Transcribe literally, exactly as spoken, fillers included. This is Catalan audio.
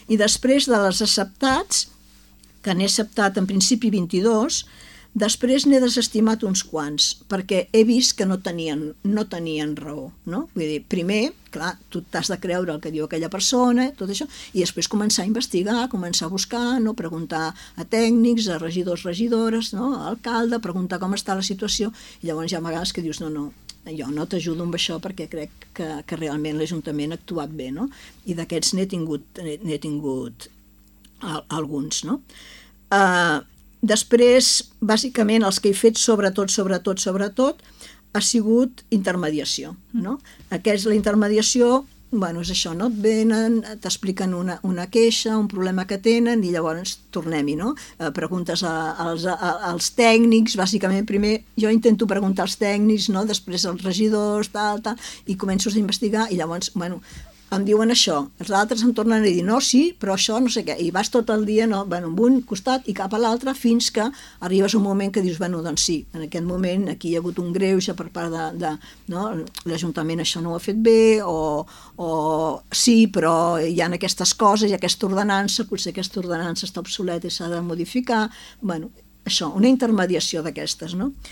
I després de les acceptats, que n'he acceptat en principi vint-i-dos, després n'he desestimat uns quants, perquè he vist que no tenien, no tenien raó, no? Vull dir, primer, clar, tu t'has de creure el que diu aquella persona, tot això, i després començar a investigar, començar a buscar, no? Preguntar a tècnics, a regidors, regidores, no? A alcalde, preguntar com està la situació, i llavors hi ha vegades que dius, no, no, jo no t'ajudo amb això perquè crec que, que realment l'Ajuntament ha actuat bé, no? I d'aquests n'he tingut, n'he tingut alguns, no? Uh, després, bàsicament, els que he fet sobretot, sobretot, sobretot, ha sigut intermediació, no? Aquesta, la intermediació, bueno, és això, no? Et venen, t'expliquen una, una queixa, un problema que tenen, i llavors tornem-hi, no? Uh, preguntes a, als, a, als tècnics, bàsicament, primer jo intento preguntar als tècnics, no? Després als regidors, tal, tal, i començo a investigar, i llavors, bueno, em diuen això, els altres em tornen a dir no, sí, però això no sé què, i vas tot el dia, no, bueno, amb un costat i cap a l'altre fins que arribes a un moment que dius, bueno, doncs sí, en aquest moment aquí hi ha hagut un greuge per part de, de no, l'Ajuntament això no ho ha fet bé, o, o sí, però hi ha aquestes coses, hi ha aquesta ordenança, potser aquesta ordenança està obsoleta i s'ha de modificar, bueno, això, una intermediació d'aquestes, no?